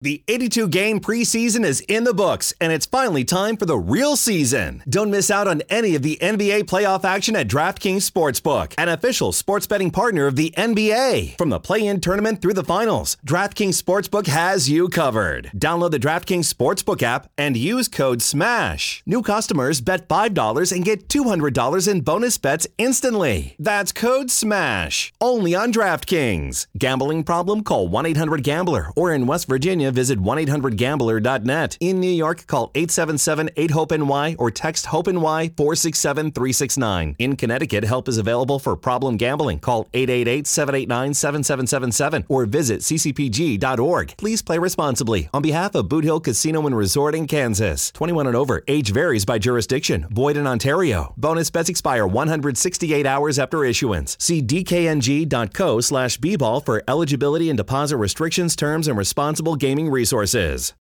The 82-game preseason is in the books, and it's finally time for the real season. Don't miss out on any of the NBA playoff action at DraftKings Sportsbook, an official sports betting partner of the NBA. From the play-in tournament through the finals, DraftKings Sportsbook has you covered. Download the DraftKings Sportsbook app and use code SMASH. New customers bet $5 and get $200 in bonus bets instantly. That's code SMASH. Only on DraftKings. Gambling problem? Call 1-800-GAMBLER. Or in West Virginia, visit 1-800-GAMBLER.net. In New York, call 877-8-HOPE-NY or text HOPE-NY 467-369. In Connecticut, help is available for problem gambling. Call 888-789-7777 or visit ccpg.org. Please play responsibly. On behalf of Boot Hill Casino and Resort in Kansas. 21 and over. Age varies by jurisdiction. Void in Ontario. Bonus bets expire 168 hours after issuance. See dkng.co/bball for eligibility and deposit restrictions, terms, and responsible gaming resources.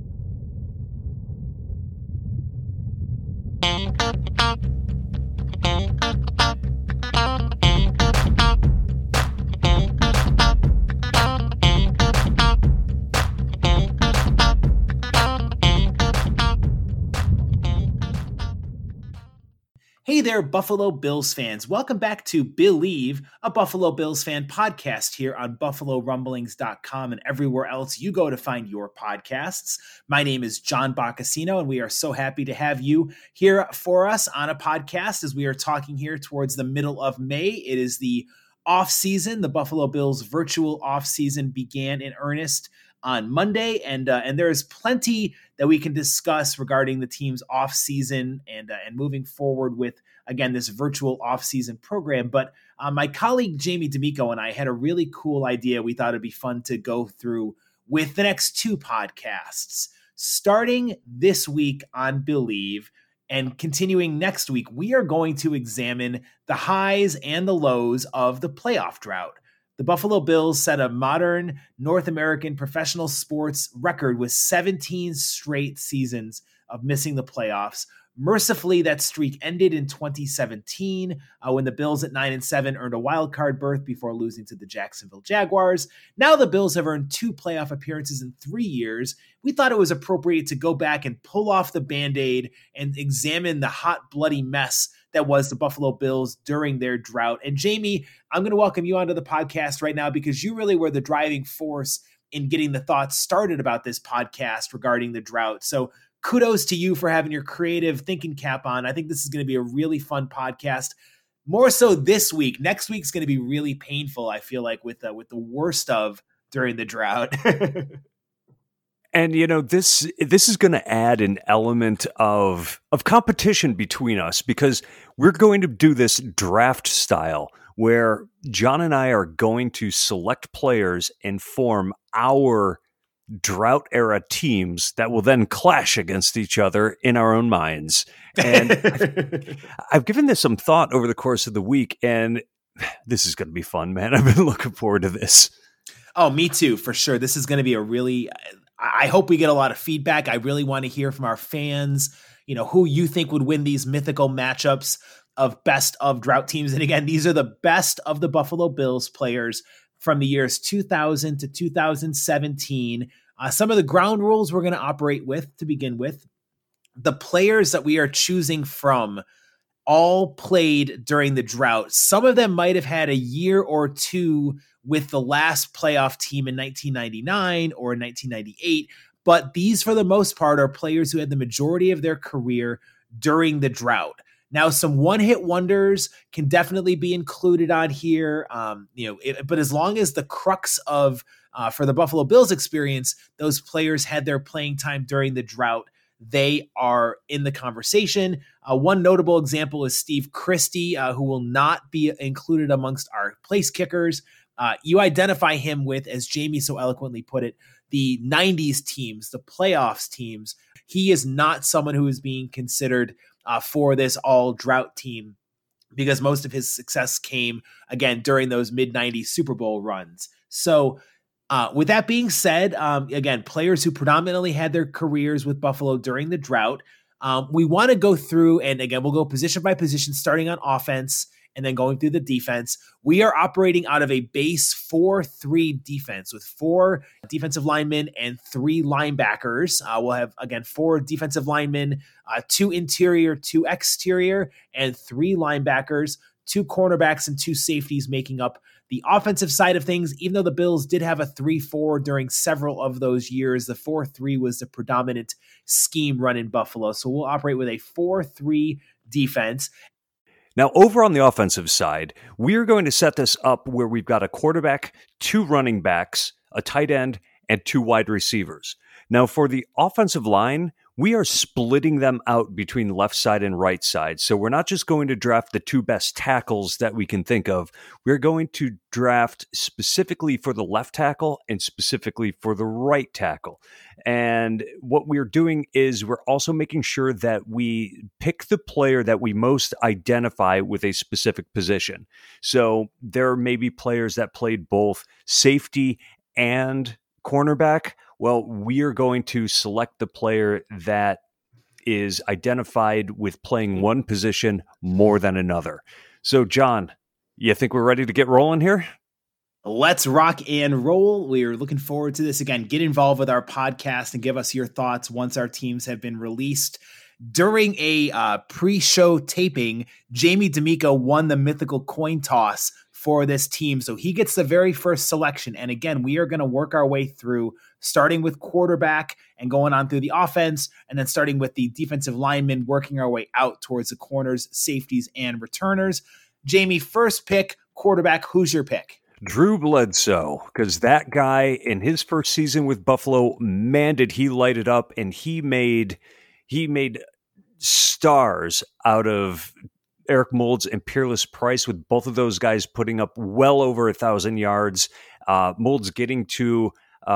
Hey there, Buffalo Bills fans. Welcome back to Believe, a Buffalo Bills fan podcast here on BuffaloRumblings.com and everywhere else you go to find your podcasts. My name is John Boccacino, and we are so happy to have you here for us on a podcast as we are talking here towards the middle of May. It is the off season. The Buffalo Bills virtual off season began in earnest on Monday, and there is plenty that we can discuss regarding the team's off season and moving forward with, again, this virtual off season program. But my colleague Jamie D'Amico and I had a really cool idea we thought it'd be fun to go through with the next two podcasts. Starting this week on Believe and continuing next week, we are going to examine the highs and the lows of the playoff drought. The Buffalo Bills set a modern North American professional sports record with 17 straight seasons of missing the playoffs. Mercifully, that streak ended in 2017 when the Bills at 9-7 earned a wild card berth before losing to the Jacksonville Jaguars. Now the Bills have earned 2 playoff appearances in 3 years. We thought it was appropriate to go back and pull off the Band-Aid and examine the hot, bloody mess that was the Buffalo Bills during their drought. And Jamie, I'm going to welcome you onto the podcast right now because you really were the driving force in getting the thoughts started about this podcast regarding the drought. So kudos to you for having your creative thinking cap on. I think this is going to be a really fun podcast. More so this week. Next week's going to be really painful, I feel like, with the worst of during the drought. And, you know, this is going to add an element of competition between us because we're going to do this draft style where John and I are going to select players and form our drought era teams that will then clash against each other in our own minds. And I've given this some thought over the course of the week, and this is going to be fun, man. I've been looking forward to this. Oh, me too, for sure. This is going to be a really, I hope we get a lot of feedback. I really want to hear from our fans, you know, who you think would win these mythical matchups of best of drought teams. And again, these are the best of the Buffalo Bills players from the years 2000 to 2017. Some of the ground rules we're going to operate with to begin with. The players that we are choosing from all played during the drought. Some of them might have had a year or two with the last playoff team in 1999 or 1998, but these, for the most part, are players who had the majority of their career during the drought. Now, some one-hit wonders can definitely be included on here, but as long as the crux of, for the Buffalo Bills experience, those players had their playing time during the drought, they are in the conversation. One notable example is Steve Christie, who will not be included amongst our place kickers. You identify him with, as Jamie so eloquently put it, the 90s teams, the playoffs teams. He is not someone who is being considered for this all drought team because most of his success came, again, during those mid-90s Super Bowl runs. So with that being said, again, players who predominantly had their careers with Buffalo during the drought, we want to go through, and again, we'll go position by position, starting on offense and then going through the defense. We are operating out of a base 4-3 defense with 4 defensive linemen and 3 linebackers. We'll have, again, 4 defensive linemen, 2 interior, 2 exterior, and 3 linebackers, 2 cornerbacks, and 2 safeties making up the offensive side of things. Even though the Bills did have a 3-4 during several of those years, the 4-3 was the predominant scheme run in Buffalo. So we'll operate with a 4-3 defense. Now, over on the offensive side, we're going to set this up where we've got a quarterback, 2 running backs, a tight end, and 2 wide receivers. Now, for the offensive line, we are splitting them out between left side and right side. So we're not just going to draft the 2 best tackles that we can think of. We're going to draft specifically for the left tackle and specifically for the right tackle. And what we're doing is we're also making sure that we pick the player that we most identify with a specific position. So there may be players that played both safety and cornerback. Well, we are going to select the player that is identified with playing one position more than another. So, John, you think we're ready to get rolling here? Let's rock and roll. We are looking forward to this. Again, get involved with our podcast and give us your thoughts once our teams have been released. During a pre-show taping, Jamie D'Amico won the mythical coin toss for this team. So he gets the very first selection. And again, we are going to work our way through, starting with quarterback and going on through the offense, and then starting with the defensive linemen, working our way out towards the corners, safeties, and returners. Jamie, first pick, quarterback. Who's your pick? Drew Bledsoe, because that guy in his first season with Buffalo, man, did he light it up, and he made stars out of Eric Moulds and Peerless Price, with both of those guys putting up well over 1,000 yards. Moulds getting to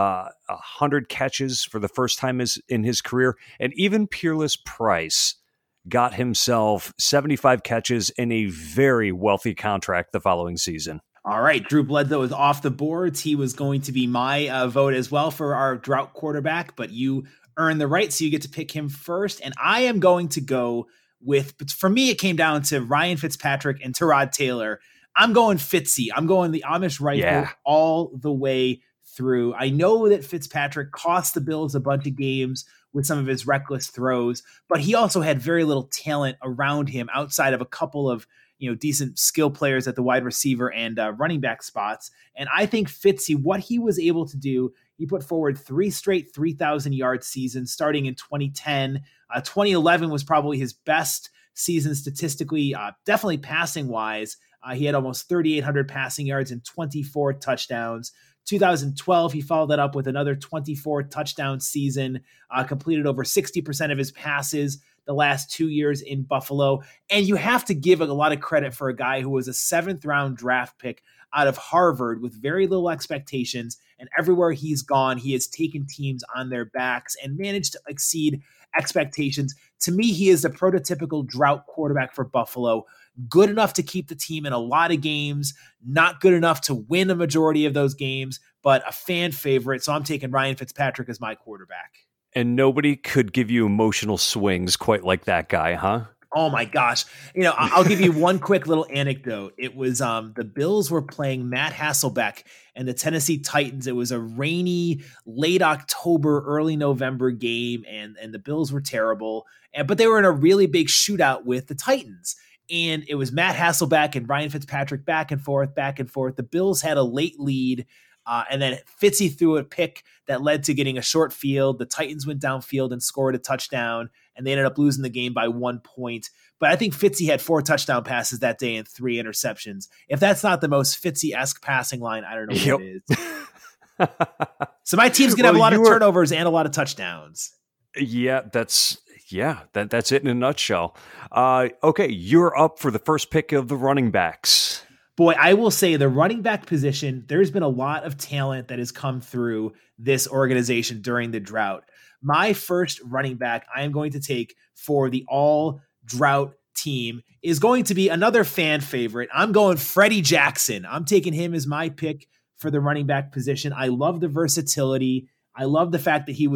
100 catches for the first time in his career. And even Peerless Price got himself 75 catches in a very wealthy contract the following season. All right, Drew Bledsoe is off the boards. He was going to be my vote as well for our drought quarterback, but you earned the right, so you get to pick him first. And I am going to go with, for me, it came down to Ryan Fitzpatrick and Tyrod Taylor. I'm going Fitzy. I'm going the Amish rifle all the way through. I know that Fitzpatrick cost the Bills a bunch of games with some of his reckless throws, but he also had very little talent around him outside of a couple of decent skill players at the wide receiver and running back spots. And I think Fitzy, what he was able to do, he put forward 3 straight 3,000-yard seasons starting in 2010. 2011 was probably his best season statistically, definitely passing-wise. He had almost 3,800 passing yards and 24 touchdowns. 2012, he followed that up with another 24 touchdown season, completed over 60% of his passes the last 2 years in Buffalo. And you have to give a lot of credit for a guy who was a 7th-round draft pick out of Harvard with very little expectations. And everywhere he's gone, he has taken teams on their backs and managed to exceed expectations. To me, he is the prototypical drought quarterback for Buffalo. Good enough to keep the team in a lot of games, not good enough to win a majority of those games, but a fan favorite. So I'm taking Ryan Fitzpatrick as my quarterback. And nobody could give you emotional swings quite like that guy, huh? Oh my gosh. I'll give you one quick little anecdote. It was the Bills were playing Matt Hasselbeck and the Tennessee Titans. It was a rainy late October, early November game, and the Bills were terrible. But they were in a really big shootout with the Titans. And it was Matt Hasselbeck and Ryan Fitzpatrick back and forth, back and forth. The Bills had a late lead. And then Fitzy threw a pick that led to getting a short field. The Titans went downfield and scored a touchdown, and they ended up losing the game by 1 point. But I think Fitzy had 4 touchdown passes that day and 3 interceptions. If that's not the most Fitzy-esque passing line, I don't know what it is. So my team's going to have a lot of turnovers and a lot of touchdowns. Yeah, that's it in a nutshell. Okay, you're up for the first pick of the running backs. Boy, I will say the running back position, there's been a lot of talent that has come through this organization during the drought. My first running back I am going to take for the all-drought team is going to be another fan favorite. I'm going Freddie Jackson. I'm taking him as my pick for the running back position. I love the versatility. I love the fact that he was a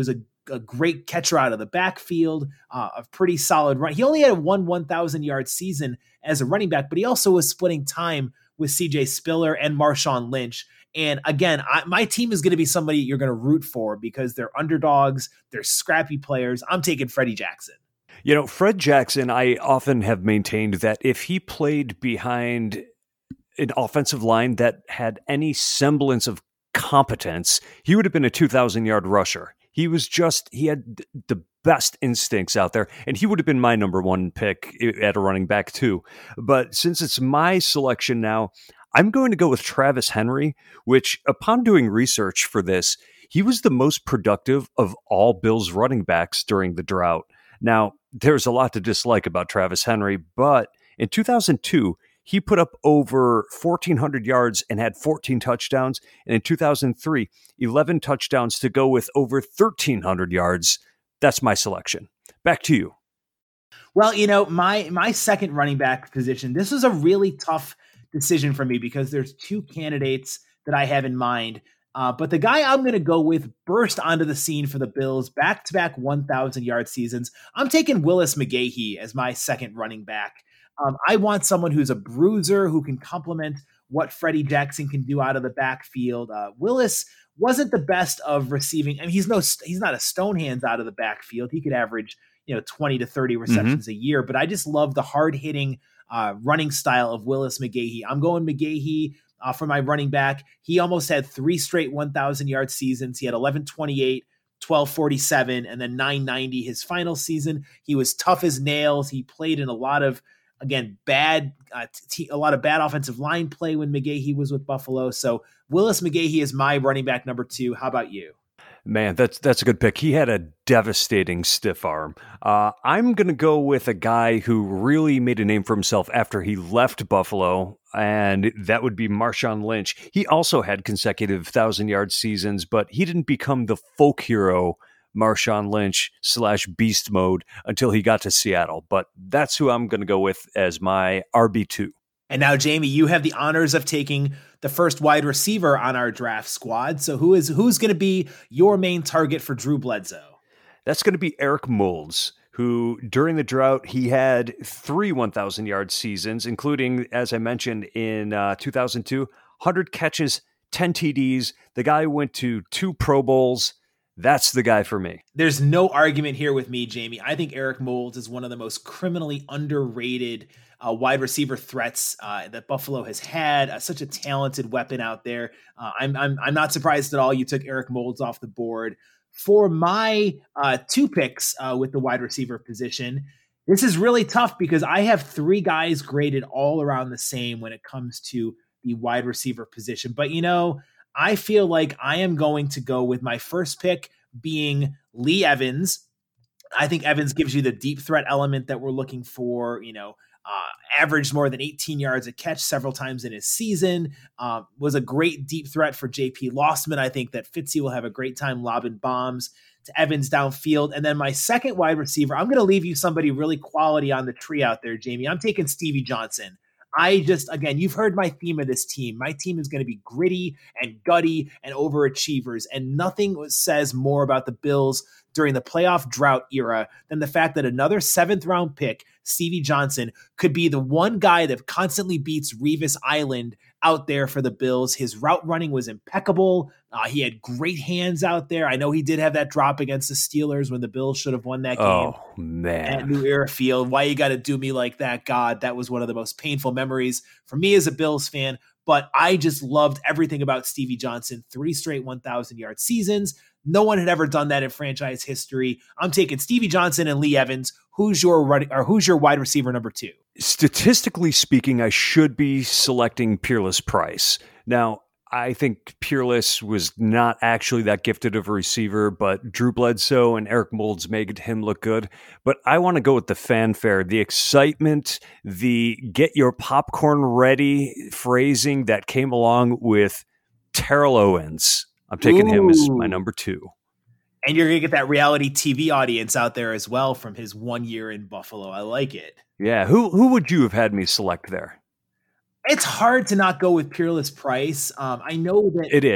a great catcher out of the backfield, a pretty solid run. He only had a 1,000-yard season as a running back, but he also was splitting time with CJ Spiller and Marshawn Lynch. And again, my team is going to be somebody you're going to root for because they're underdogs, they're scrappy players. I'm taking Freddie Jackson. Fred Jackson, I often have maintained that if he played behind an offensive line that had any semblance of competence, he would have been a 2,000-yard rusher. He had the best instincts out there, and he would have been my number one pick at a running back too. But since it's my selection now, I'm going to go with Travis Henry, which upon doing research for this, he was the most productive of all Bills running backs during the drought. Now, there's a lot to dislike about Travis Henry, but in 2002, he put up over 1,400 yards and had 14 touchdowns. And in 2003, 11 touchdowns to go with over 1,300 yards. That's my selection. Back to you. Well, my second running back position, this was a really tough decision for me because there's two candidates that I have in mind. But the guy I'm going to go with burst onto the scene for the Bills, back-to-back 1,000-yard seasons. I'm taking Willis McGahee as my second running back. I want someone who's a bruiser, who can complement what Freddie Jackson can do out of the backfield. Willis wasn't the best of receiving. I mean, he's not a stone hands out of the backfield. He could average 20 to 30 receptions a year, but I just love the hard-hitting running style of Willis McGahee. I'm going McGahee for my running back. He almost had 3 straight 1,000-yard seasons. He had 1128, 1247, and then 990 his final season. He was tough as nails. He played in a lot of, again, a lot of bad offensive line play when McGahee was with Buffalo. So Willis McGahee is my running back number 2. How about you? Man, that's a good pick. He had a devastating stiff arm. I'm going to go with a guy who really made a name for himself after he left Buffalo, and that would be Marshawn Lynch. He also had consecutive 1,000-yard seasons, but he didn't become the folk hero Marshawn Lynch / beast mode until he got to Seattle. But that's who I'm going to go with as my RB2. And now, Jamie, you have the honors of taking the first wide receiver on our draft squad. So who's going to be your main target for Drew Bledsoe? That's going to be Eric Moulds, who during the drought, he had 3 1,000-yard seasons, including, as I mentioned, in 2002, 100 catches, 10 TDs. The guy went to 2 Pro Bowls. That's the guy for me. There's no argument here with me, Jamie. I think Eric Moulds is one of the most criminally underrated wide receiver threats that Buffalo has had. Such a talented weapon out there. I'm not surprised at all you took Eric Moulds off the board. For my 2 picks with the wide receiver position, this is really tough because I have 3 guys graded all around the same when it comes to the wide receiver position. But, I feel like I am going to go with my first pick being Lee Evans. I think Evans gives you the deep threat element that we're looking for, averaged more than 18 yards a catch several times in his season, was a great deep threat for JP Lossman. I think that Fitzy will have a great time lobbing bombs to Evans downfield. And then my second wide receiver, I'm going to leave you somebody really quality on the tree out there, Jamie. I'm taking Stevie Johnson. Again, you've heard my theme of this team. My team is going to be gritty and gutty and overachievers. And nothing says more about the Bills during the playoff drought era than the fact that another 7th round pick, Stevie Johnson, could be the one guy that constantly beats Revis Island out there for the Bills. His route running was impeccable. He had great hands out there. I know he did have that drop against the Steelers when the Bills should have won that game. Oh, man. At New Era Field. Why you got to do me like that, God? That was one of the most painful memories for me as a Bills fan. But I just loved everything about Stevie Johnson. 3 straight 1,000-yard seasons. No one had ever done that in franchise history. I'm taking Stevie Johnson and Lee Evans. Who's your wide receiver number 2? Statistically speaking, I should be selecting Peerless Price. Now, I think Peerless was not actually that gifted of a receiver, but Drew Bledsoe and Eric Moulds made him look good. But I want to go with the fanfare, the excitement, the get your popcorn ready phrasing that came along with Terrell Owens. I'm taking him as my number 2. And you're going to get that reality TV audience out there as well from his 1 year in Buffalo. I like it. Yeah. Who would you have had me select there? It's hard to not go with Peerless Price. I know that it is.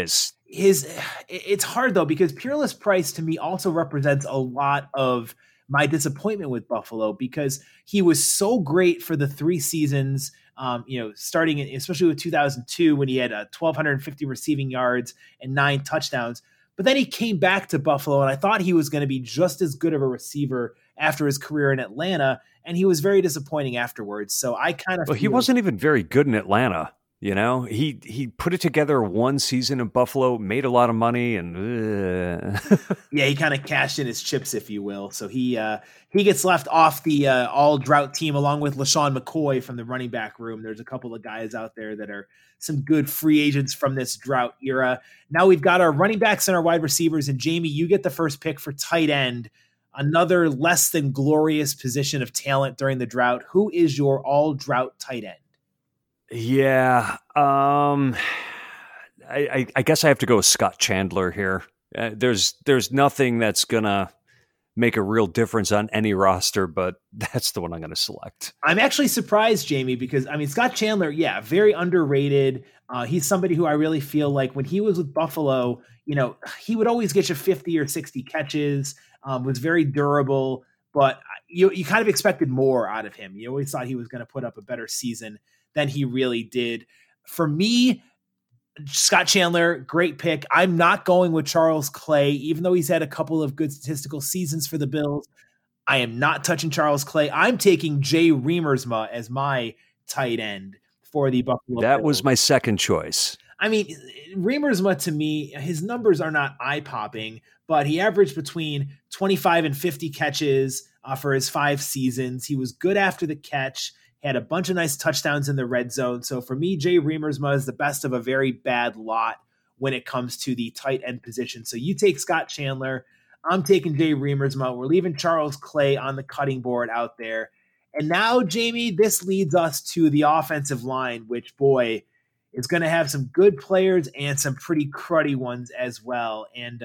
It's hard though, because Peerless Price to me also represents a lot of my disappointment with Buffalo, because he was so great for the 3 seasons, starting especially with 2002 when he had 1,250 receiving yards and 9 touchdowns. But then he came back to Buffalo, and I thought he was going to be just as good of a receiver after his career in Atlanta, and he was very disappointing afterwards. So I kind of he wasn't even very good in Atlanta. You know, he put it together one season in Buffalo, made a lot of money, and yeah, he kind of cashed in his chips, if you will. So he gets left off the all drought team along with LaShawn McCoy from the running back room. There's a couple of guys out there that are some good free agents from this drought era. Now we've got our running backs and our wide receivers, and Jamie, you get the first pick for tight end. Another less than glorious position of talent during the drought. Who is your all drought tight end? Yeah, I guess I have to go with Scott Chandler here. There's nothing that's gonna make a real difference on any roster, but that's the one I'm going to select. I'm actually surprised, Jamie, because Scott Chandler, yeah, very underrated. He's somebody who I really feel like when he was with Buffalo, he would always get you 50 or 60 catches, was very durable, but you kind of expected more out of him. You always thought he was going to put up a better season than he really did. For me, Scott Chandler, great pick. I'm not going with Charles Clay, even though he's had a couple of good statistical seasons for the Bills. I am not touching Charles Clay. I'm taking Jay Riemersma as my tight end for the Buffalo That Bills. was my second choice. Riemersma, to me, his numbers are not eye-popping, but he averaged between 25 and 50 catches for his 5 seasons. He was good after the catch. He had a bunch of nice touchdowns in the red zone. So for me, Jay Riemersma is the best of a very bad lot when it comes to the tight end position. So you take Scott Chandler. I'm taking Jay Riemersma. We're leaving Charles Clay on the cutting board out there. And now, Jamie, this leads us to the offensive line, which, boy, is going to have some good players and some pretty cruddy ones as well. And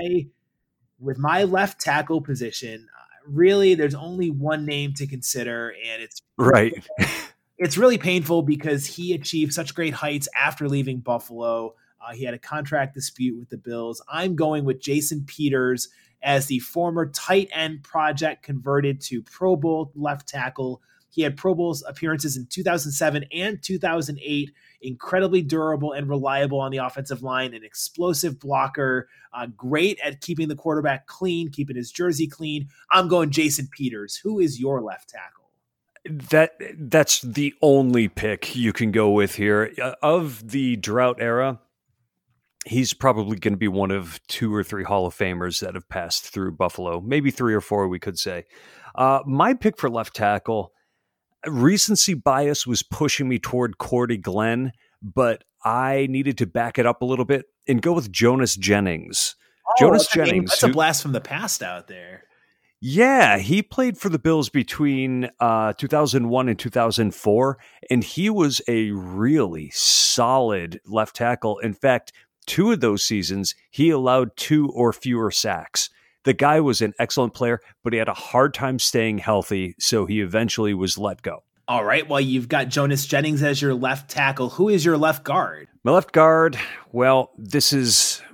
with my left tackle position, really, there's only one name to consider, and it's right. It's really painful because he achieved such great heights after leaving Buffalo. He had a contract dispute with the Bills. I'm going with Jason Peters as the former tight end project converted to Pro Bowl left tackle. He had Pro Bowl appearances in 2007 and 2008. Incredibly durable and reliable on the offensive line, an explosive blocker, great at keeping the quarterback clean, keeping his jersey clean. I'm going Jason Peters. Who is your left tackle? That's the only pick you can go with here. Of the drought era, he's probably going to be one of 2 or 3 Hall of Famers that have passed through Buffalo. Maybe 3 or 4, we could say. My pick for left tackle, recency bias was pushing me toward Cordy Glenn, but I needed to back it up a little bit and go with Jonas Jennings. Jonas Jennings. That's a blast from the past out there. Yeah, he played for the Bills between 2001 and 2004, and he was a really solid left tackle. In fact, 2 of those seasons, he allowed 2 or fewer sacks. The guy was an excellent player, but he had a hard time staying healthy, so he eventually was let go. All right, well, you've got Jonas Jennings as your left tackle. Who is your left guard? My left guard, well, this is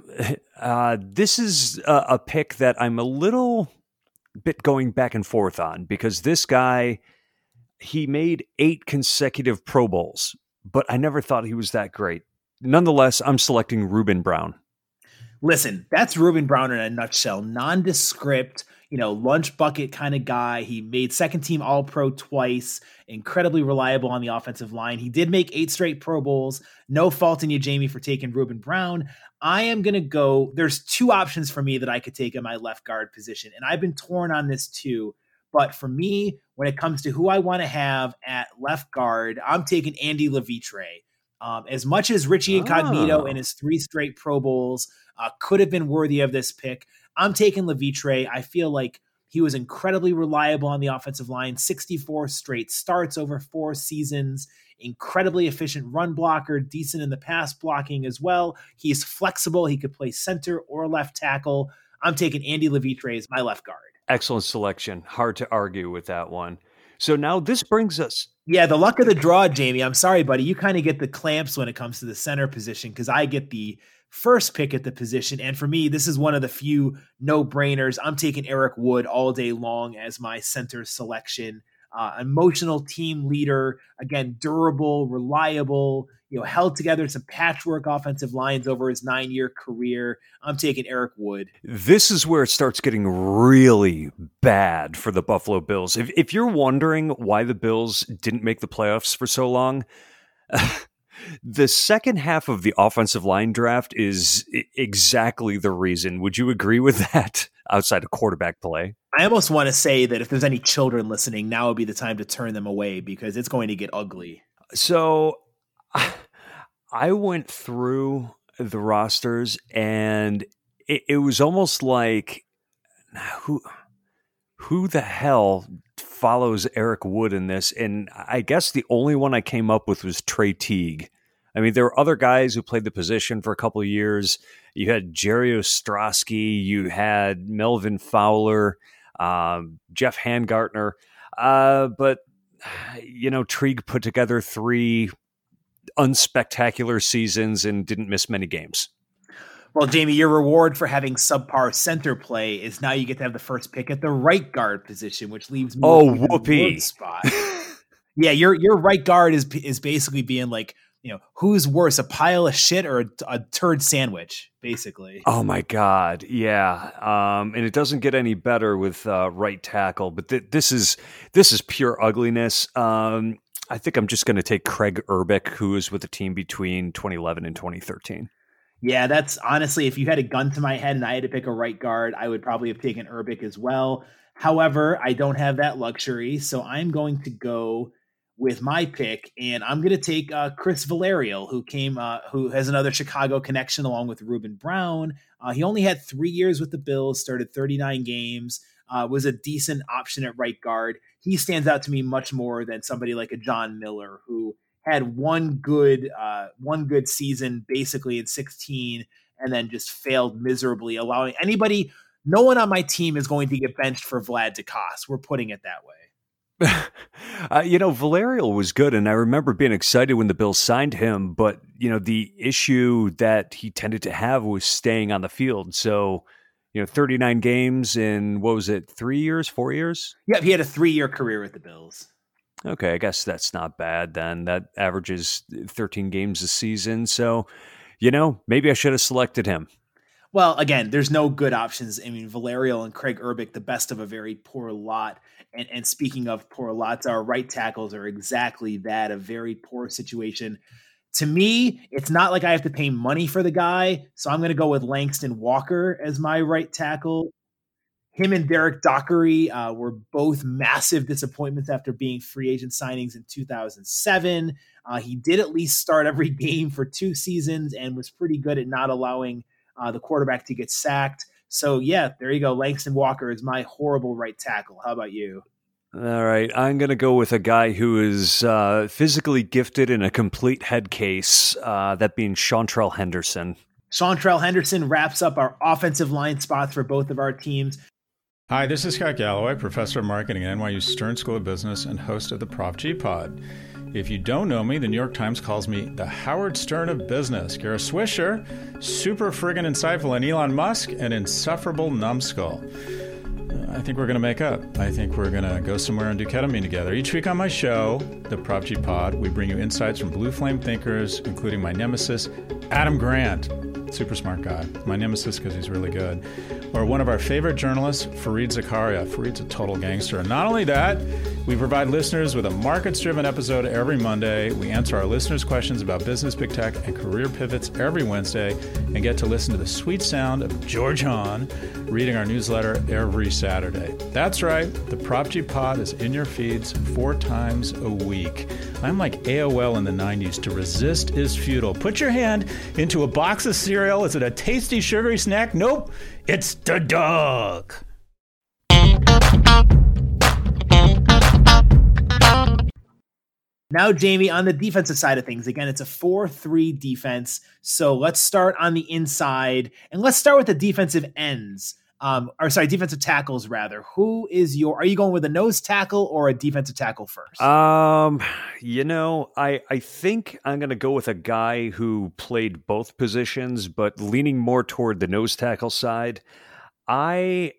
a pick that I'm a little bit going back and forth on, because this guy, he made 8 consecutive Pro Bowls, but I never thought he was that great. Nonetheless, I'm selecting Ruben Brown. Listen, that's Ruben Brown in a nutshell. Nondescript, lunch bucket kind of guy. He made second team All-Pro twice, incredibly reliable on the offensive line. He did make 8 straight Pro Bowls. No fault in you, Jamie, for taking Ruben Brown. I am going to go, there's 2 options for me that I could take in my left guard position, and I've been torn on this too. But for me, when it comes to who I want to have at left guard, I'm taking Andy Levitre. As much as Richie Incognito and his 3 straight Pro Bowls could have been worthy of this pick, I'm taking Levitre. I feel like he was incredibly reliable on the offensive line, 64 straight starts over 4 seasons, incredibly efficient run blocker, decent in the pass blocking as well. He's flexible. He could play center or left tackle. I'm taking Andy Levitre as my left guard. Excellent selection. Hard to argue with that one. So now this brings us... Yeah, the luck of the draw, Jamie. I'm sorry, buddy. You kind of get the clamps when it comes to the center position because I get the first pick at the position. And for me, this is one of the few no-brainers. I'm taking Eric Wood all day long as my center selection. Emotional team leader, again, durable, reliable, held together some patchwork offensive lines over his 9-year career. I'm taking Eric Wood. This is where it starts getting really bad for the Buffalo Bills. If you're wondering why the Bills didn't make the playoffs for so long, the second half of the offensive line draft is exactly the reason. Would you agree with that outside of quarterback play? I almost want to say that if there's any children listening, now would be the time to turn them away because it's going to get ugly. So I went through the rosters and it was almost like who the hell follows Eric Wood in this? And I guess the only one I came up with was Trey Teague. I mean, there were other guys who played the position for a couple of years. You had Jerry Ostrowski, you had Melvin Fowler, Jeff Handgartner. But, Teague put together 3 unspectacular seasons and didn't miss many games. Well, Jamie, your reward for having subpar center play is now you get to have the first pick at the right guard position, which leaves me with whoopee spot. Yeah, your right guard is basically being like, who's worse, a pile of shit or a turd sandwich, basically. Oh my God, yeah. And it doesn't get any better with right tackle, but this is pure ugliness. I think I'm just going to take Craig Urbick, who was with the team between 2011 and 2013. Yeah, that's honestly, if you had a gun to my head and I had to pick a right guard, I would probably have taken Urbick as well. However, I don't have that luxury, so I'm going to go with my pick, and I'm going to take Chris Valerial, who has another Chicago connection along with Reuben Brown. He only had 3 years with the Bills, started 39 games, was a decent option at right guard. He stands out to me much more than somebody like a John Miller, who had one good season basically in 16 and then just failed miserably, allowing no one on my team is going to get benched for Vlad Ducasse. We're putting it that way. Valerial was good, and I remember being excited when the Bills signed him, but, the issue that he tended to have was staying on the field. So, 39 games in, 3 years, 4 years? Yep, he had a 3-year career with the Bills. Okay, I guess that's not bad then. That averages 13 games a season. So, maybe I should have selected him. Well, again, there's no good options. I mean, Valerial and Craig Urbick, the best of a very poor lot. And speaking of poor lots, our right tackles are exactly that, a very poor situation. To me, it's not like I have to pay money for the guy, so I'm going to go with Langston Walker as my right tackle. Him and Derek Dockery were both massive disappointments after being free agent signings in 2007. He did at least start every game for 2 seasons and was pretty good at not allowing the quarterback to get sacked. So, yeah, there you go. Langston Walker is my horrible right tackle. How about you? All right. I'm going to go with a guy who is physically gifted in a complete head case, that being Seantrell Henderson. Seantrell Henderson wraps up our offensive line spots for both of our teams. Hi, this is Scott Galloway, professor of marketing at NYU Stern School of Business and host of the Prop G Pod. If you don't know me, the New York Times calls me the Howard Stern of business. Kara Swisher, super friggin' insightful, and Elon Musk, an insufferable numbskull. I think we're going to make up. I think we're going to go somewhere and do ketamine together. Each week on my show, the Prop G Pod, we bring you insights from blue flame thinkers, including my nemesis, Adam Grant. Super smart guy. My nemesis because he's really good. Or one of our favorite journalists, Fareed Zakaria. Fareed's a total gangster. And not only that, we provide listeners with a markets-driven episode every Monday. We answer our listeners' questions about business, big tech, and career pivots every Wednesday, and get to listen to the sweet sound of George Hahn reading our newsletter every Saturday. That's right. The Prop G Pod is in your feeds 4 times a week. I'm like AOL in the 90s. To resist is futile. Put your hand into a box of cereal. Is it a tasty, sugary snack? Nope. It's the dog. Now, Jamie, on the defensive side of things, again, it's a 4-3 defense. So let's start on the inside, and let's start with the defensive ends. defensive tackles rather. Are you going with a nose tackle or a defensive tackle first? I think I'm going to go with a guy who played both positions, but leaning more toward the nose tackle side. I'm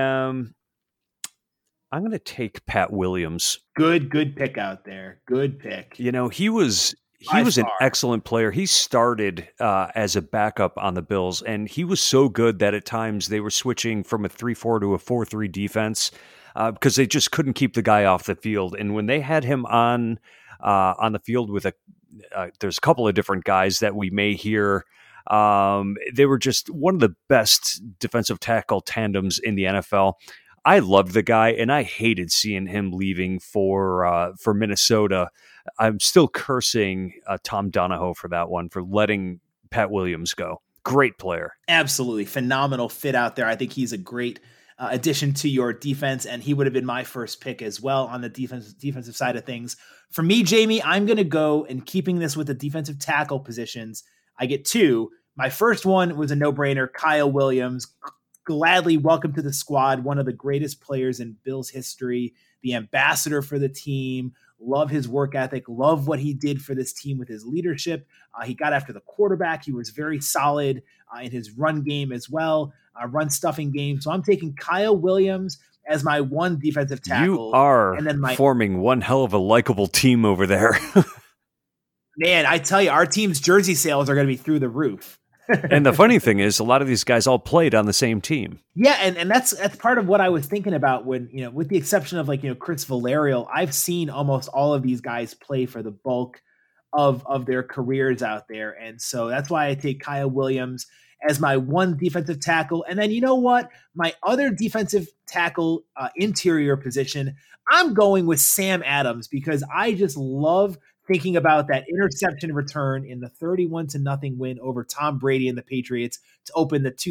going to take Pat Williams. Good pick out there. Good pick. He was an excellent player. He started as a backup on the Bills, and he was so good that at times they were switching from a 3-4 to a 4-3 defense because they just couldn't keep the guy off the field. And when they had him on the field with there's a couple of different guys that we may hear. They were just one of the best defensive tackle tandems in the NFL. I loved the guy, and I hated seeing him leaving for Minnesota. I'm still cursing Tom Donahoe for that one, for letting Pat Williams go. Great player. Absolutely. Phenomenal fit out there. I think he's a great addition to your defense, and he would have been my first pick as well on the defensive side of things. For me, Jamie, I'm going to go, and keeping this with the defensive tackle positions, I get two. My first one was a no-brainer, Kyle Williams. Gladly welcome to the squad, one of the greatest players in Bills history, the ambassador for the team. Love his work ethic, love what he did for this team with his leadership. He got after the quarterback. He was very solid in his run game as well, run stuffing game. So I'm taking Kyle Williams as my one defensive tackle. You are forming one hell of a likable team over there. Man, I tell you, our team's jersey sales are going to be through the roof. And the funny thing is, a lot of these guys all played on the same team. Yeah, and that's part of what I was thinking about when, with the exception of Chris Valerio, I've seen almost all of these guys play for the bulk of their careers out there. And so that's why I take Kyle Williams as my one defensive tackle. And then, you know what? My other defensive tackle interior position, I'm going with Sam Adams, because I just love thinking about that interception return in the 31-0 win over Tom Brady and the Patriots to open the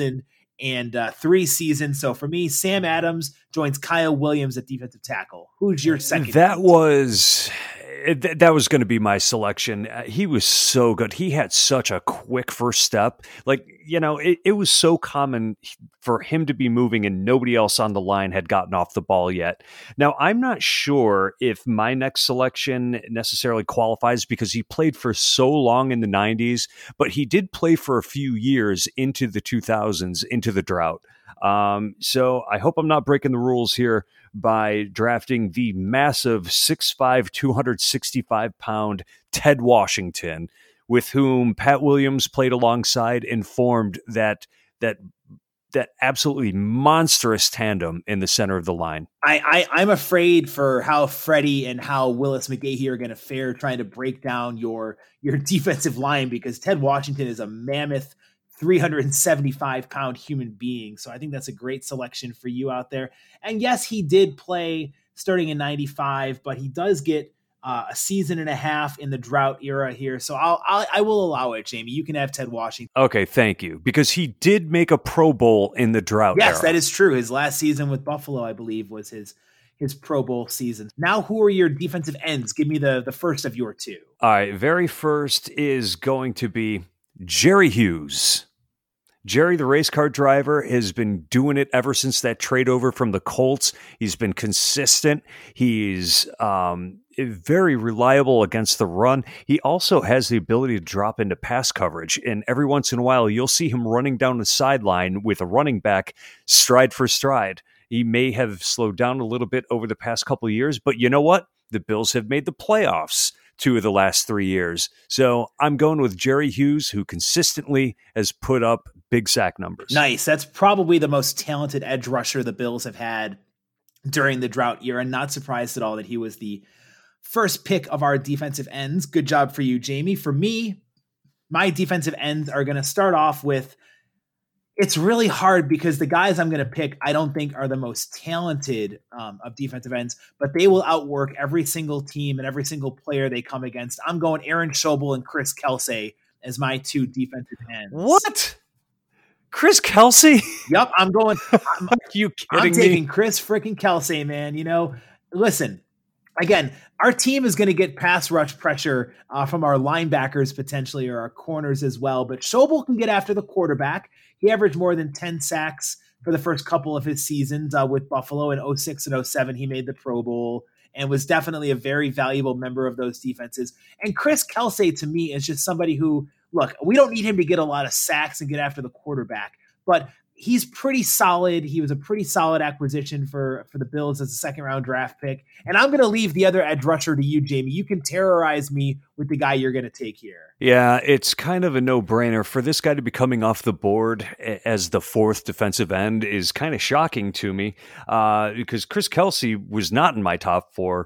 2003 season. So for me, Sam Adams joins Kyle Williams at defensive tackle. Who's your second? That was going to be my selection. He was so good. He had such a quick first step. It was so common for him to be moving and nobody else on the line had gotten off the ball yet. Now, I'm not sure if my next selection necessarily qualifies because he played for so long in the 90s, but he did play for a few years into the 2000s, into the drought. So I hope I'm not breaking the rules here by drafting the massive 6'5", 265-pound Ted Washington, with whom Pat Williams played alongside and formed that absolutely monstrous tandem in the center of the line. I'm afraid for how Freddie and how Willis McGahee are going to fare trying to break down your defensive line, because Ted Washington is a mammoth 375-pound human being. So I think that's a great selection for you out there. And yes, he did play starting in 95, but he does get a season and a half in the drought era here. So I will allow it, Jamie. You can have Ted Washington. Okay, thank you. Because he did make a Pro Bowl in the drought era. Yes, that is true. His last season with Buffalo, I believe, was his Pro Bowl season. Now, who are your defensive ends? Give me the first of your two. All right, very first is going to be Jerry Hughes. Jerry, the race car driver, has been doing it ever since that trade over from the Colts. He's been consistent. He's very reliable against the run. He also has the ability to drop into pass coverage. And every once in a while, you'll see him running down the sideline with a running back stride for stride. He may have slowed down a little bit over the past couple of years, but you know what? The Bills have made the playoffs 2 of the last 3 years. So I'm going with Jerry Hughes, who consistently has put up big sack numbers. Nice. That's probably the most talented edge rusher the Bills have had during the drought year. And not surprised at all that he was the first pick of our defensive ends. Good job for you, Jamie. For me, my defensive ends are going to start off with, it's really hard because the guys I'm going to pick, I don't think are the most talented of defensive ends, but they will outwork every single team and every single player they come against. I'm going Aaron Schobel and Chris Kelsay as my two defensive ends. What? Chris Kelsay? Yep, I'm going. Are you kidding me? I'm taking Chris freaking Kelsay, man. Listen, again, our team is going to get pass rush pressure from our linebackers potentially, or our corners as well. But Schobel can get after the quarterback. He averaged more than 10 sacks for the first couple of his seasons with Buffalo. In 06 and 07, he made the Pro Bowl and was definitely a very valuable member of those defenses. And Chris Kelsay, to me, is just somebody who, look, we don't need him to get a lot of sacks and get after the quarterback, but he's pretty solid. He was a pretty solid acquisition for the Bills as a second-round draft pick. And I'm going to leave the other edge rusher to you, Jamie. You can terrorize me with the guy you're going to take here. Yeah, it's kind of a no-brainer. For this guy to be coming off the board as the fourth defensive end is kind of shocking to me because Chris Kelsay was not in my top four.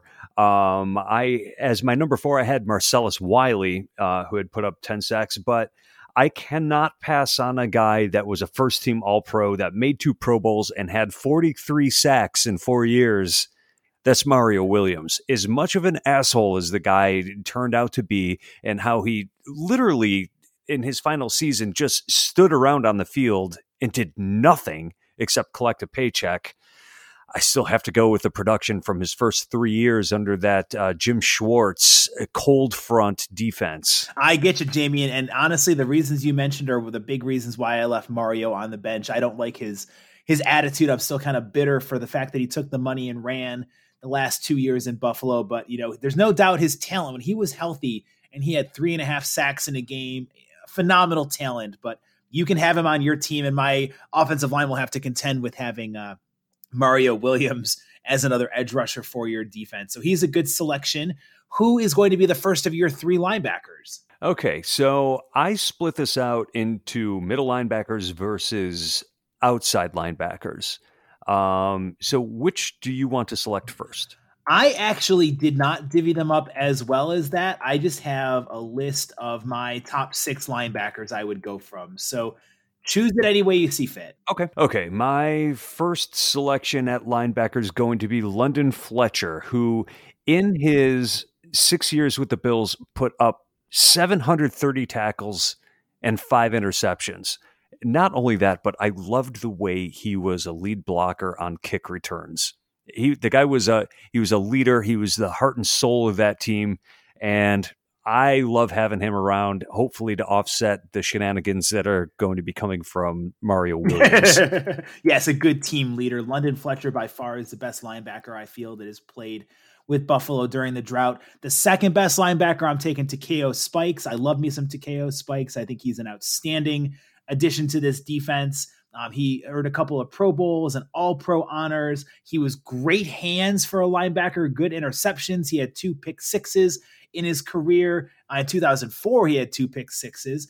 As my number 4, I had Marcellus Wiley, who had put up 10 sacks, but I cannot pass on a guy that was a first-team All-Pro that made 2 Pro Bowls and had 43 sacks in 4 years. That's Mario Williams. As much of an asshole as the guy turned out to be and how he literally, in his final season, just stood around on the field and did nothing except collect a paycheck, I still have to go with the production from his first 3 years under that Jim Schwartz cold front defense. I get you, Jamie. And honestly, the reasons you mentioned are the big reasons why I left Mario on the bench. I don't like his attitude. I'm still kind of bitter for the fact that he took the money and ran the last 2 years in Buffalo. But, there's no doubt his talent when he was healthy and he had 3.5 sacks in a game, phenomenal talent. But you can have him on your team, and my offensive line will have to contend with having Mario Williams as another edge rusher for your defense. So he's a good selection. Who is going to be the first of your 3 linebackers? Okay, so I split this out into middle linebackers versus outside linebackers. So which do you want to select first? I actually did not divvy them up as well as that. I just have a list of my top 6 linebackers I would go from. So choose it any way you see fit. Okay. My first selection at linebacker is going to be London Fletcher, who in his 6 years with the Bills put up 730 tackles and 5 interceptions. Not only that, but I loved the way he was a lead blocker on kick returns. The guy was a leader. He was the heart and soul of that team, and I love having him around, hopefully to offset the shenanigans that are going to be coming from Mario Williams. Yes, a good team leader. London Fletcher by far is the best linebacker I feel that has played with Buffalo during the drought. The second best linebacker, I'm taking Takeo Spikes. I love me some Takeo Spikes. I think he's an outstanding addition to this defense. He earned a couple of Pro Bowls and All-Pro honors. He was great hands for a linebacker, good interceptions. He had 2 pick sixes in his career. In 2004, he had 2 pick sixes.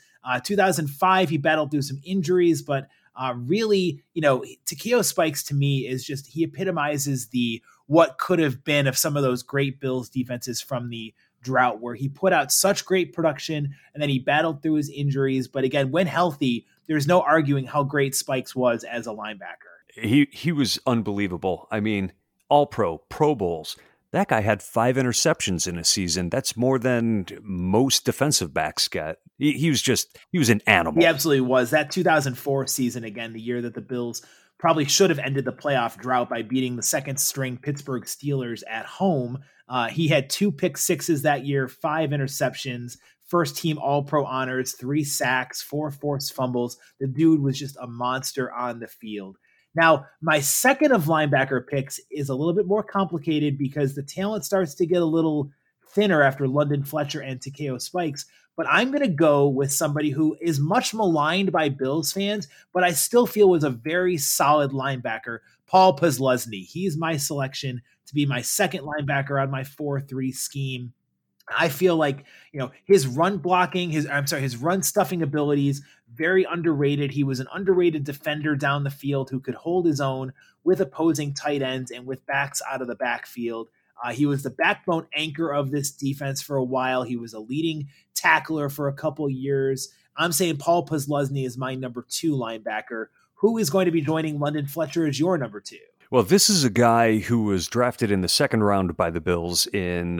2005, he battled through some injuries, but really, Takeo Spikes to me is just, he epitomizes what could have been of some of those great Bills defenses from the drought, where he put out such great production and then he battled through his injuries. But again, when healthy, there's no arguing how great Spikes was as a linebacker. He was unbelievable. I mean, All-Pro, Pro Bowls. That guy had 5 interceptions in a season. That's more than most defensive backs get. He was an animal. He absolutely was. That 2004 season, again, the year that the Bills probably should have ended the playoff drought by beating the second string Pittsburgh Steelers at home. He had 2 pick sixes that year, 5 interceptions, first team All-Pro honors, 3 sacks, 4 forced fumbles. The dude was just a monster on the field. Now, my second of linebacker picks is a little bit more complicated because the talent starts to get a little thinner after London Fletcher and Takeo Spikes. But I'm going to go with somebody who is much maligned by Bills fans, but I still feel was a very solid linebacker, Paul Posluszny. He's my selection to be my second linebacker on my 4-3 scheme. I feel like, his run blocking, his run stuffing abilities, very underrated. He was an underrated defender down the field who could hold his own with opposing tight ends and with backs out of the backfield. He was the backbone anchor of this defense for a while. He was a leading tackler for a couple years. I'm saying Paul Posluszny is my number 2 linebacker. Who is going to be joining London Fletcher as your number 2? Well, this is a guy who was drafted in the second round by the Bills in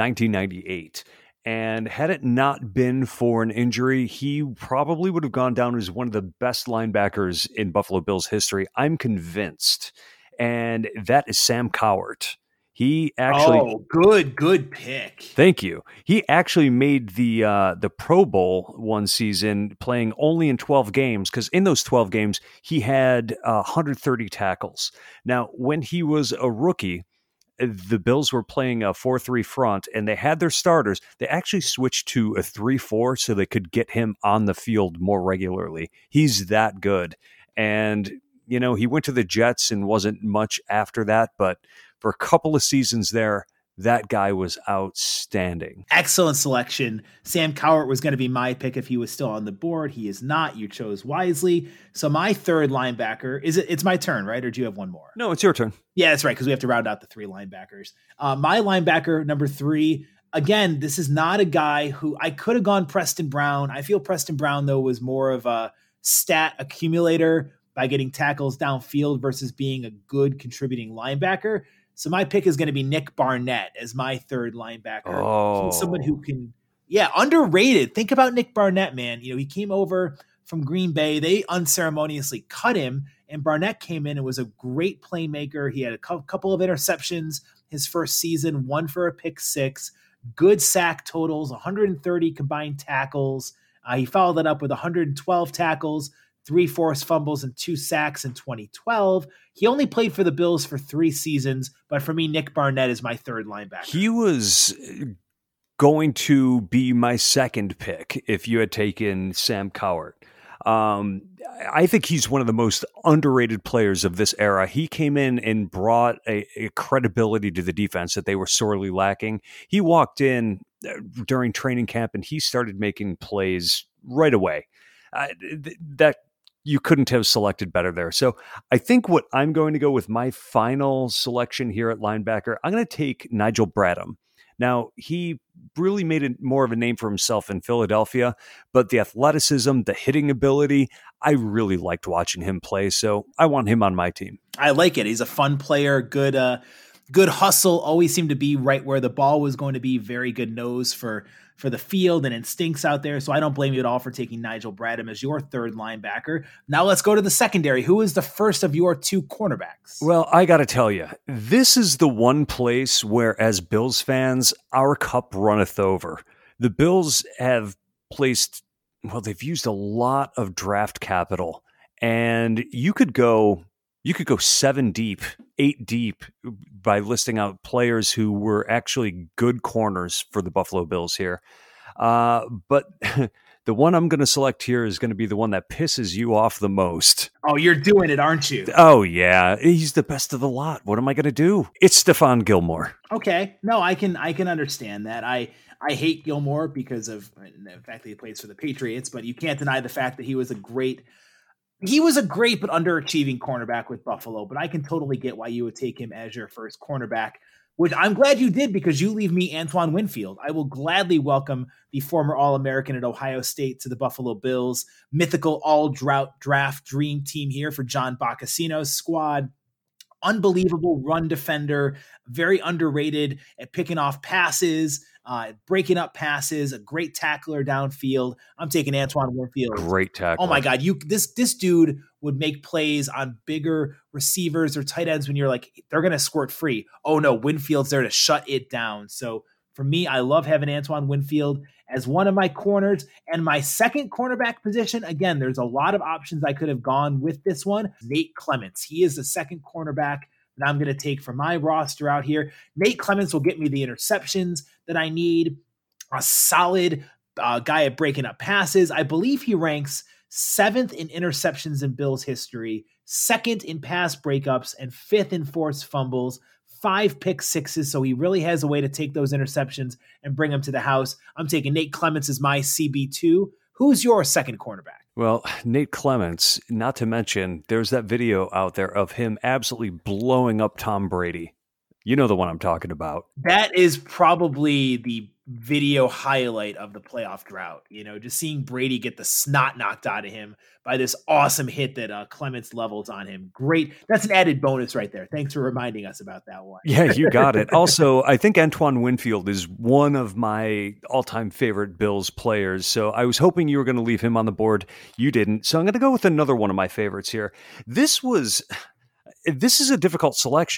1998. And had it not been for an injury, he probably would have gone down as one of the best linebackers in Buffalo Bills history. I'm convinced. And that is Sam Cowart. He actually, good pick. Thank you. He actually made the Pro Bowl one season, playing only in 12 games, because in those 12 games he had 130 tackles. Now, when he was a rookie, the Bills were playing a 4-3 front, and they had their starters. They actually switched to a 3-4 so they could get him on the field more regularly. He's that good. And, he went to the Jets and wasn't much after that, but for a couple of seasons there, that guy was outstanding. Excellent selection. Sam Cowart was going to be my pick if he was still on the board. He is not. You chose wisely. So my third linebacker, it's my turn, right? Or do you have one more? No, it's your turn. Yeah, that's right, because we have to round out the three linebackers. My linebacker, number 3, again, this is not a guy who I could have gone Preston Brown. I feel Preston Brown, though, was more of a stat accumulator by getting tackles downfield versus being a good contributing linebacker. So my pick is going to be Nick Barnett as my third linebacker. Oh. He's someone who can, underrated. Think about Nick Barnett, man. He came over from Green Bay. They unceremoniously cut him, and Barnett came in and was a great playmaker. He had a couple of interceptions his first season, one for a pick 6, good sack totals, 130 combined tackles. He followed that up with 112 tackles, 3 forced fumbles, and 2 sacks in 2012. He only played for the Bills for 3 seasons, but for me, Nick Barnett is my third linebacker. He was going to be my second pick if you had taken Sam Cowart. I think he's one of the most underrated players of this era. He came in and brought a credibility to the defense that they were sorely lacking. He walked in during training camp and he started making plays right away. That you couldn't have selected better there. So I think what I'm going to go with my final selection here at linebacker, I'm going to take Nigel Bradham. Now, he really made more of a name for himself in Philadelphia, but the athleticism, the hitting ability, I really liked watching him play. So I want him on my team. I like it. He's a fun player, good hustle, always seemed to be right where the ball was going to be, very good nose for the field and instincts out there. So I don't blame you at all for taking Nigel Bradham as your third linebacker. Now let's go to the secondary. Who is the first of your 2 cornerbacks? Well, I got to tell you, this is the one place where, as Bills fans, our cup runneth over. The Bills have they've used a lot of draft capital, and you could go 7 deep, 8 deep by listing out players who were actually good corners for the Buffalo Bills here. But the one I'm going to select here is going to be the one that pisses you off the most. Oh, you're doing it, aren't you? Oh, yeah. He's the best of the lot. What am I going to do? It's Stephon Gilmore. Okay. No, I can understand that. I hate Gilmore because of the fact that he plays for the Patriots, but you can't deny the fact that he was a great but underachieving cornerback with Buffalo, but I can totally get why you would take him as your first cornerback, which I'm glad you did because you leave me Antoine Winfield. I will gladly welcome the former All-American at Ohio State to the Buffalo Bills, mythical all-drought draft dream team here for John Boccacino's squad. Unbelievable run defender, very underrated at picking off passes, breaking up passes, a great tackler downfield. I'm taking Antoine Winfield. Great tackler. Oh my God, this dude would make plays on bigger receivers or tight ends when you're like, they're going to squirt free. Oh no, Winfield's there to shut it down. So for me, I love having Antoine Winfield as one of my corners. And my second cornerback position, again, there's a lot of options I could have gone with this one. Nate Clements. He is the second cornerback that I'm going to take from my roster out here. Nate Clements will get me the interceptions that I need, a solid guy at breaking up passes. I believe he ranks 7th in interceptions in Bills history, 2nd in pass breakups, and 5th in forced fumbles. 5 pick sixes, so he really has a way to take those interceptions and bring them to the house. I'm taking Nate Clements as my CB2. Who's your second cornerback? Well, Nate Clements, not to mention, there's that video out there of him absolutely blowing up Tom Brady. You know the one I'm talking about. That is probably the video highlight of the playoff drought. Just seeing Brady get the snot knocked out of him by this awesome hit that Clements levels on him. Great. That's an added bonus right there. Thanks for reminding us about that one. Yeah, you got it. Also, I think Antoine Winfield is one of my all-time favorite Bills players. So I was hoping you were going to leave him on the board. You didn't. So I'm going to go with another one of my favorites here. This is a difficult selection.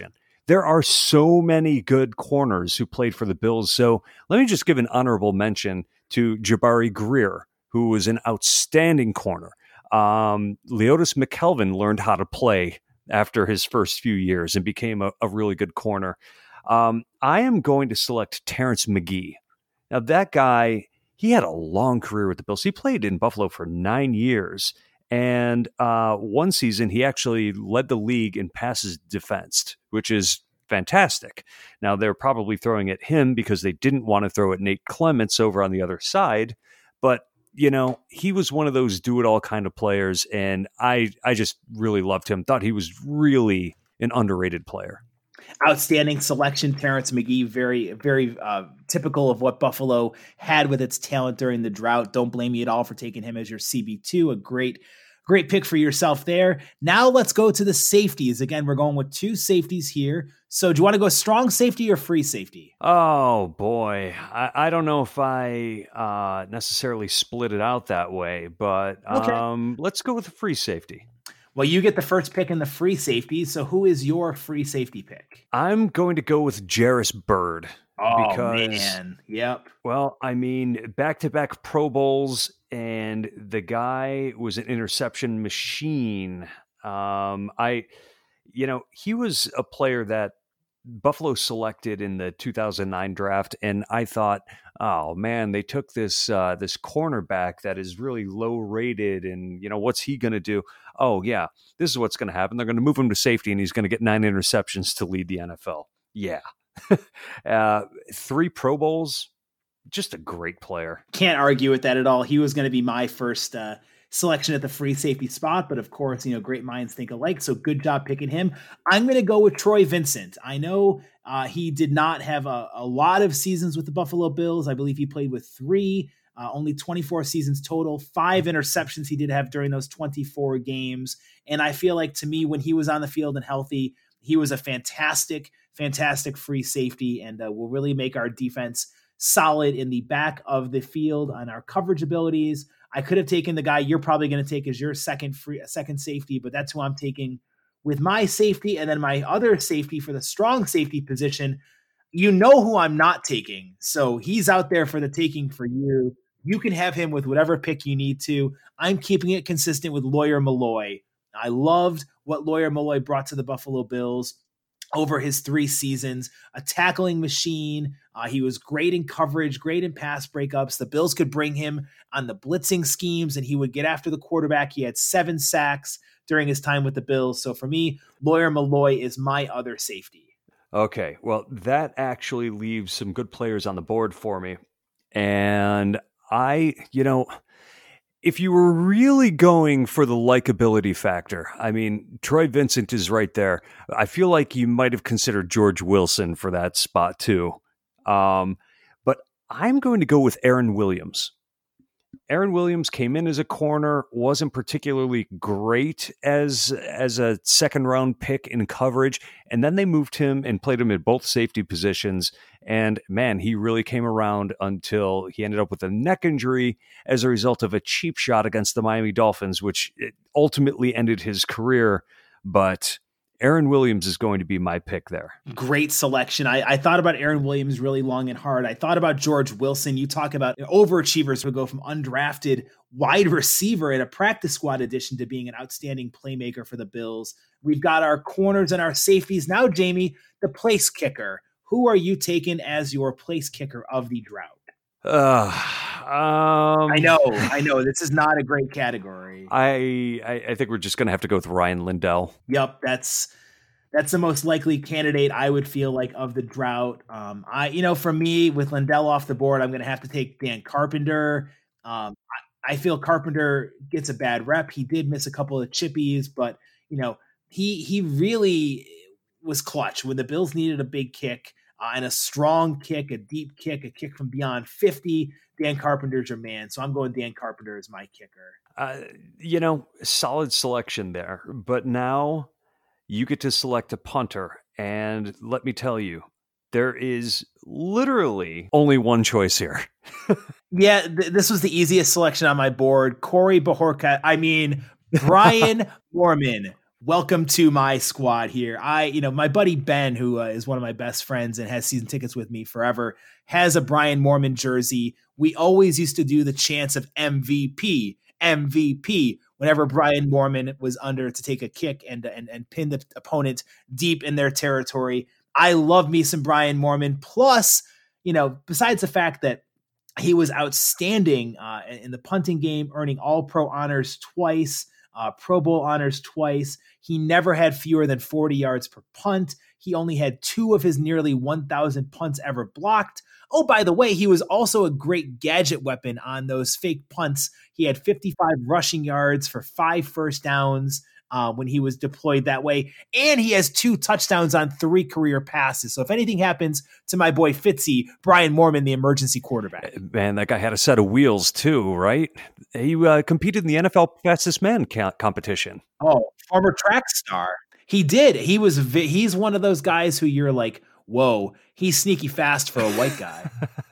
there are so many good corners who played for the Bills. So let me just give an honorable mention to Jabari Greer, who was an outstanding corner. Leotis McKelvin learned how to play after his first few years and became a really good corner. I am going to select Terrence McGee. Now, that guy, he had a long career with the Bills. He played in Buffalo for 9 years. And one season, he actually led the league in passes defensed, which is fantastic. Now, they're probably throwing at him because they didn't want to throw at Nate Clements over on the other side. But, you know, he was one of those do-it-all kind of players, and I just really loved him. Thought he was really an underrated player. Outstanding selection, Terrence McGee, very, very typical of what Buffalo had with its talent during the drought. Don't blame me at all for taking him as your CB2. A great pick for yourself there. Now let's go to the safeties. Again, we're going with 2 safeties here. So do you want to go strong safety or free safety? Oh, boy. I don't know if I necessarily split it out that way, but let's go with the free safety. Well, you get the first pick in the free safety. So who is your free safety pick? I'm going to go with Jairus Byrd. Oh, man. Yep. Well, I mean, back-to-back Pro Bowls, and the guy was an interception machine. He was a player that Buffalo selected in the 2009 draft, and I thought, oh man, they took this cornerback that is really low rated, and what's he going to do? Oh yeah, this is what's going to happen. They're going to move him to safety, and he's going to get 9 interceptions to lead the NFL. Yeah, 3 Pro Bowls, just a great player. Can't argue with that at all. He was going to be my first selection at the free safety spot, but of course, great minds think alike. So good job picking him. I'm going to go with Troy Vincent. I know he did not have a lot of seasons with the Buffalo Bills. I believe he played with 3, only 24 seasons total, 5 interceptions he did have during those 24 games. And I feel like, to me, when he was on the field and healthy, he was a fantastic free safety, and will really make our defense solid in the back of the field on our coverage abilities. I could have taken the guy you're probably going to take as your second safety, but that's who I'm taking with my safety. And then my other safety for the strong safety position, who I'm not taking. So he's out there for the taking for you. You can have him with whatever pick you need to. I'm keeping it consistent with Lawyer Milloy. I loved what Lawyer Milloy brought to the Buffalo Bills over his 3 seasons. A tackling machine. He was great in coverage, great in pass breakups. The Bills could bring him on the blitzing schemes, and he would get after the quarterback. He had 7 sacks during his time with the Bills. So for me, Lawyer Milloy is my other safety. Okay, well, that actually leaves some good players on the board for me. And if you were really going for the likability factor, I mean, Troy Vincent is right there. I feel like you might have considered George Wilson for that spot too. But I'm going to go with Aaron Williams. Aaron Williams came in as a corner, wasn't particularly great as a second-round pick in coverage, and then they moved him and played him at both safety positions, and man, he really came around until he ended up with a neck injury as a result of a cheap shot against the Miami Dolphins, which ultimately ended his career, but Aaron Williams is going to be my pick there. Great selection. I thought about Aaron Williams really long and hard. I thought about George Wilson. You talk about overachievers who go from undrafted wide receiver in a practice squad addition to being an outstanding playmaker for the Bills. We've got our corners and our safeties. Now, Jamie, the place kicker. Who are you taking as your place kicker of the drought? I know. This is not a great category. I think we're just going to have to go with Ryan Lindell. Yep, that's the most likely candidate I would feel like of the drought. For me, with Lindell off the board, I'm going to have to take Dan Carpenter. I feel Carpenter gets a bad rep. He did miss a couple of chippies, but he really was clutch when the Bills needed a big kick. And a strong kick, a deep kick, a kick from beyond 50. Dan Carpenter's your man. So I'm going Dan Carpenter as my kicker. Solid selection there. But now you get to select a punter. And let me tell you, there is literally only one choice here. Yeah, this was the easiest selection on my board. Corey Bojorquez. Brian Moorman welcome to my squad here. My buddy Ben, who is one of my best friends and has season tickets with me forever, has a Brian Moorman jersey. We always used to do the chants of MVP, MVP, whenever Brian Moorman was under to take a kick and pin the opponent deep in their territory. I love me some Brian Moorman. Plus, besides the fact that he was outstanding in the punting game, earning All-Pro honors twice, Pro Bowl honors twice. He never had fewer than 40 yards per punt. He only had 2 of his nearly 1,000 punts ever blocked. Oh, by the way, he was also a great gadget weapon on those fake punts. He had 55 rushing yards for 5 first downs when he was deployed that way. And he has 2 touchdowns on 3 career passes. So if anything happens to my boy Fitzy, Brian Moorman, the emergency quarterback. Man, that guy had a set of wheels too, right? He competed in the NFL Fastest Man competition. Oh, former track star. He did. He's one of those guys who you're like, whoa, he's sneaky fast for a white guy.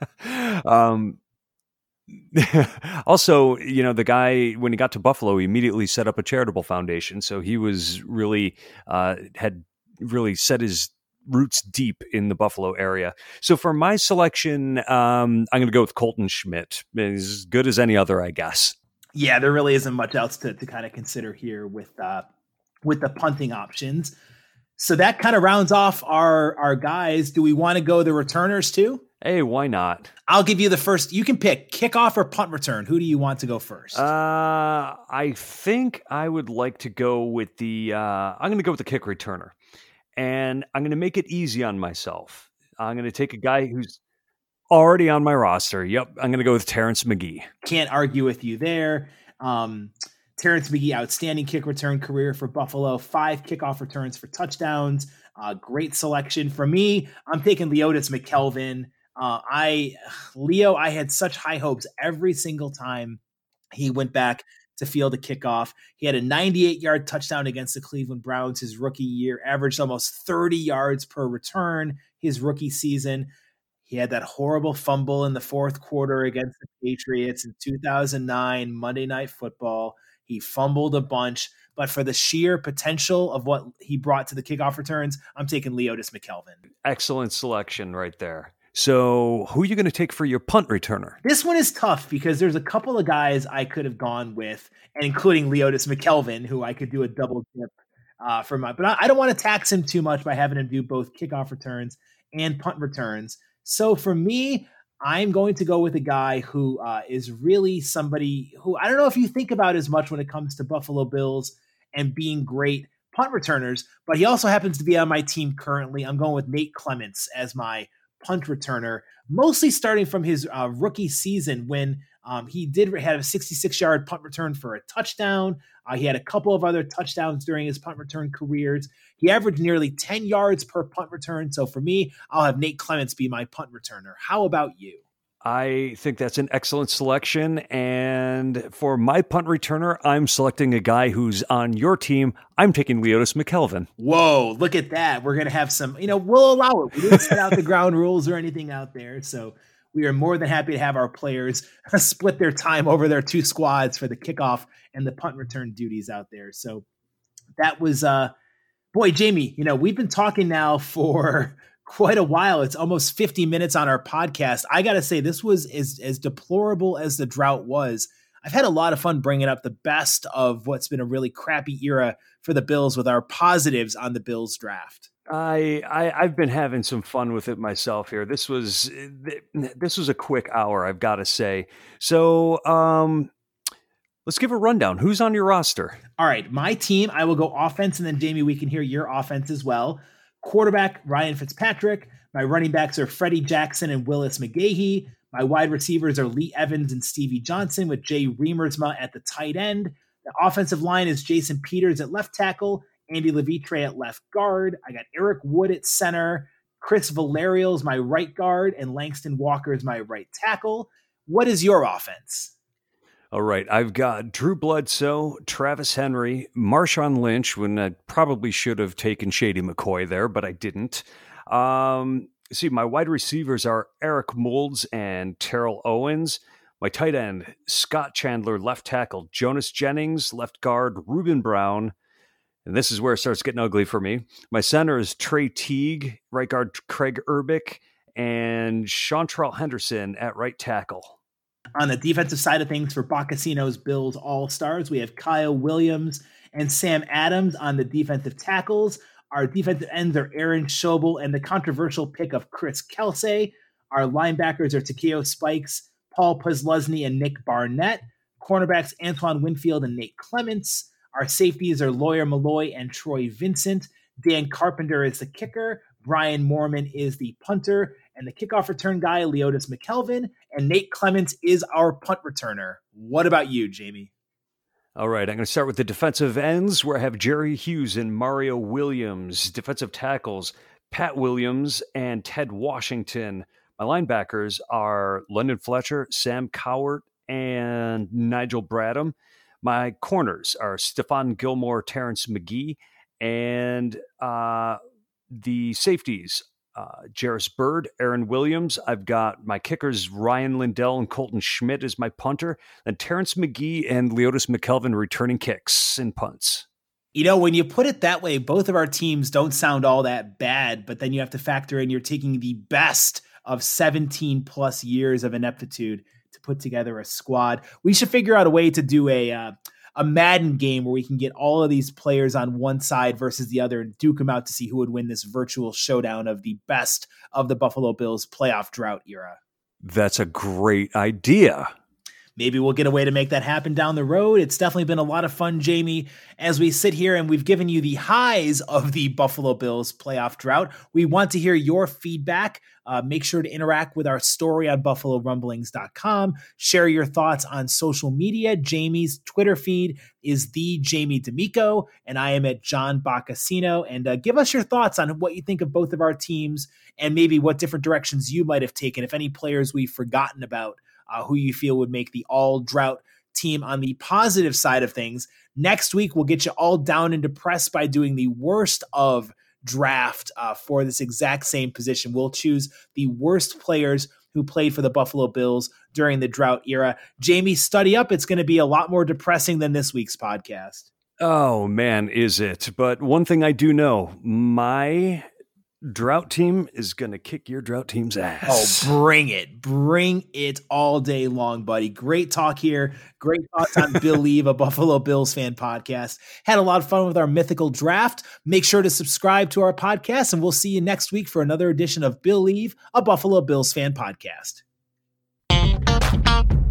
Also, the guy, when he got to Buffalo, he immediately set up a charitable foundation. So he was really, had really set his roots deep in the Buffalo area. So for my selection, I'm going to go with Colton Schmidt. He's as good as any other, I guess. Yeah, there really isn't much else to kind of consider here with the punting options. So that kind of rounds off our guys. Do we want to go the returners too? Hey, why not? I'll give you the first. You can pick kickoff or punt return. Who do you want to go first? I think I would like to go with I'm going to go with the kick returner. And I'm going to make it easy on myself. I'm going to take a guy who's already on my roster. Yep, I'm going to go with Terrence McGee. Can't argue with you there. Terrence McGee, outstanding kick return career for Buffalo. 5 kickoff returns for touchdowns. Great selection. For me, I'm taking Leotis McKelvin. Leo, I had such high hopes every single time he went back to field a kickoff. He had a 98-yard touchdown against the Cleveland Browns his rookie year, averaged almost 30 yards per return his rookie season. He had that horrible fumble in the fourth quarter against the Patriots in 2009 Monday Night Football. He fumbled a bunch, but for the sheer potential of what he brought to the kickoff returns, I'm taking Leotis McKelvin. Excellent selection right there. So who are you going to take for your punt returner? This one is tough because there's a couple of guys I could have gone with, and including Leotis McKelvin, who I could do a double dip for my. But I don't want to tax him too much by having him do both kickoff returns and punt returns. So for me, I'm going to go with a guy who is really somebody who I don't know if you think about as much when it comes to Buffalo Bills and being great punt returners, but he also happens to be on my team currently. I'm going with Nate Clements as my punt returner, mostly starting from his rookie season when he had a 66-yard punt return for a touchdown. He had a couple of other touchdowns during his punt return careers. He averaged nearly 10 yards per punt return. So for me, I'll have Nate Clements be my punt returner. How about you? I think that's an excellent selection. And for my punt returner, I'm selecting a guy who's on your team. I'm taking Leotis McKelvin. Whoa, look at that. We're going to have some, we'll allow it. We didn't set out the ground rules or anything out there. So we are more than happy to have our players split their time over their 2 squads for the kickoff and the punt return duties out there. So that was, boy, Jamie, we've been talking now for quite a while. It's almost 50 minutes on our podcast. I got to say, this was as deplorable as the drought was. I've had a lot of fun bringing up the best of what's been a really crappy era for the Bills with our positives on the Bills draft. I've been having some fun with it myself here. This was a quick hour, I've got to say. So let's give a rundown. Who's on your roster? All right, my team, I will go offense, and then Jamie, we can hear your offense as well. Quarterback, Ryan Fitzpatrick. My running backs are Freddie Jackson and Willis McGahee. My wide receivers are Lee Evans and Stevie Johnson with Jay Remersma at the tight end. The offensive line is Jason Peters at left tackle, Andy Levitre at left guard. I got Eric Wood at center. Chris Valerio is my right guard, and Langston Walker is my right tackle. What is your offense? All right, I've got Drew Bledsoe, Travis Henry, Marshawn Lynch, when I probably should have taken Shady McCoy there, but I didn't. My wide receivers are Eric Moulds and Terrell Owens. My tight end, Scott Chandler, left tackle, Jonas Jennings, left guard, Reuben Brown. And this is where it starts getting ugly for me. My center is Trey Teague, right guard Craig Urbick, and Chantrell Henderson at right tackle. On the defensive side of things for Boccacino's Bills All-Stars, we have Kyle Williams and Sam Adams on the defensive tackles. Our defensive ends are Aaron Schobel and the controversial pick of Chris Kelsay. Our linebackers are Takeo Spikes, Paul Posluszny, and Nick Barnett. Cornerbacks Antoine Winfield and Nate Clements. Our safeties are Lawyer Malloy and Troy Vincent. Dan Carpenter is the kicker. Brian Moorman is the punter. And the kickoff return guy, Leotis McKelvin. And Nate Clements is our punt returner. What about you, Jamie? All right, I'm going to start with the defensive ends, where I have Jerry Hughes and Mario Williams. Defensive tackles, Pat Williams and Ted Washington. My linebackers are London Fletcher, Sam Cowart, and Nigel Bradham. My corners are Stephon Gilmore, Terrence McGee, and the safeties, Jarris Bird, Aaron Williams. I've got my kickers, Ryan Lindell and Colton Schmidt as my punter, and Terrence McGee and Leotis McKelvin returning kicks and punts. You know, when you put it that way, both of our teams don't sound all that bad, but then you have to factor in you're taking the best of 17 plus years of ineptitude to put together a squad. We should figure out a way to do a Madden game where we can get all of these players on one side versus the other and duke them out to see who would win this virtual showdown of the best of the Buffalo Bills playoff drought era. That's a great idea. Maybe we'll get a way to make that happen down the road. It's definitely been a lot of fun, Jamie, as we sit here and we've given you the highs of the Buffalo Bills playoff drought. We want to hear your feedback. Make sure to interact with our story on BuffaloRumblings.com. Share your thoughts on social media. Jamie's Twitter feed is the Jamie D'Amico, and I am at John Boccacino. And give us your thoughts on what you think of both of our teams and maybe what different directions you might have taken, if any players we've forgotten about, who you feel would make the all-drought team on the positive side of things. Next week, we'll get you all down and depressed by doing the worst of draft for this exact same position. We'll choose the worst players who played for the Buffalo Bills during the drought era. Jamie, study up. It's going to be a lot more depressing than this week's podcast. Oh, man, is it? But one thing I do know, my drought team is going to kick your drought team's ass. Oh, bring it. Bring it all day long, buddy. Great talk here. Great thoughts on Believe, a Buffalo Bills fan podcast. Had a lot of fun with our mythical draft. Make sure to subscribe to our podcast, and we'll see you next week for another edition of Believe, a Buffalo Bills fan podcast.